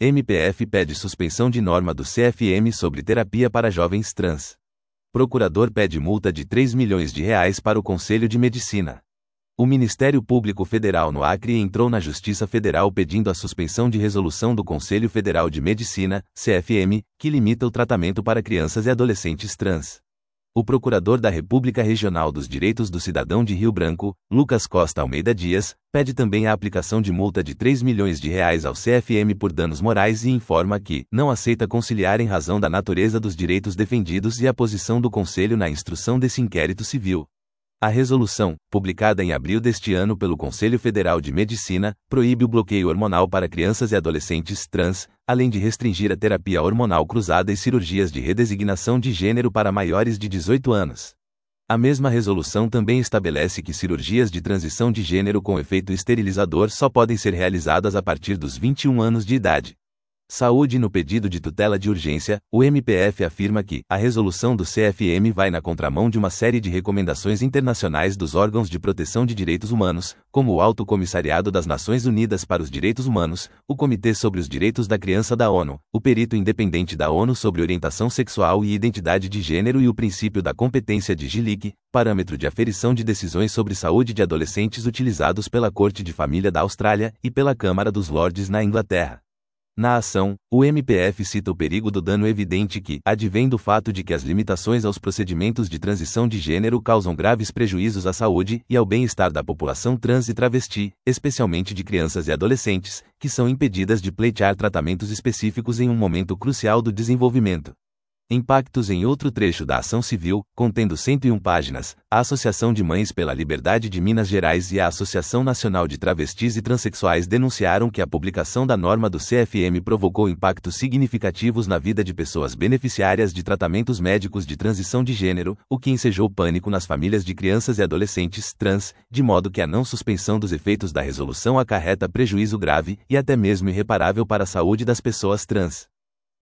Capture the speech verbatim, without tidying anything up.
M P F pede suspensão de norma do C F M sobre terapia para jovens trans. Procurador pede multa de três milhões de reais para o Conselho de Medicina. O Ministério Público Federal no Acre entrou na Justiça Federal pedindo a suspensão de resolução do Conselho Federal de Medicina, C F M, que limita o tratamento para crianças e adolescentes trans. O Procurador da República Regional dos Direitos do Cidadão de Rio Branco, Lucas Costa Almeida Dias, pede também a aplicação de multa de três milhões de reais ao C F M por danos morais e informa que não aceita conciliar em razão da natureza dos direitos defendidos e a posição do Conselho na instrução desse inquérito civil. A resolução, publicada em abril deste ano pelo Conselho Federal de Medicina, proíbe o bloqueio hormonal para crianças e adolescentes trans, além de restringir a terapia hormonal cruzada e cirurgias de redesignação de gênero para maiores de dezoito anos. A mesma resolução também estabelece que cirurgias de transição de gênero com efeito esterilizador só podem ser realizadas a partir dos vinte e um anos de idade. Saúde. No pedido de tutela de urgência, o M P F afirma que a resolução do C F M vai na contramão de uma série de recomendações internacionais dos órgãos de proteção de direitos humanos, como o Alto Comissariado das Nações Unidas para os Direitos Humanos, o Comitê sobre os Direitos da Criança da ONU, o Perito Independente da ONU sobre Orientação Sexual e Identidade de Gênero e o princípio da competência de G I L I C, parâmetro de aferição de decisões sobre saúde de adolescentes utilizados pela Corte de Família da Austrália e pela Câmara dos Lordes na Inglaterra. Na ação, o M P F cita o perigo do dano evidente que advém do fato de que as limitações aos procedimentos de transição de gênero causam graves prejuízos à saúde e ao bem-estar da população trans e travesti, especialmente de crianças e adolescentes, que são impedidas de pleitear tratamentos específicos em um momento crucial do desenvolvimento. Impactos. Em outro trecho da ação civil, contendo cento e uma páginas, a Associação de Mães pela Liberdade de Minas Gerais e a Associação Nacional de Travestis e Transsexuais denunciaram que a publicação da norma do C F M provocou impactos significativos na vida de pessoas beneficiárias de tratamentos médicos de transição de gênero, o que ensejou pânico nas famílias de crianças e adolescentes trans, de modo que a não suspensão dos efeitos da resolução acarreta prejuízo grave e até mesmo irreparável para a saúde das pessoas trans.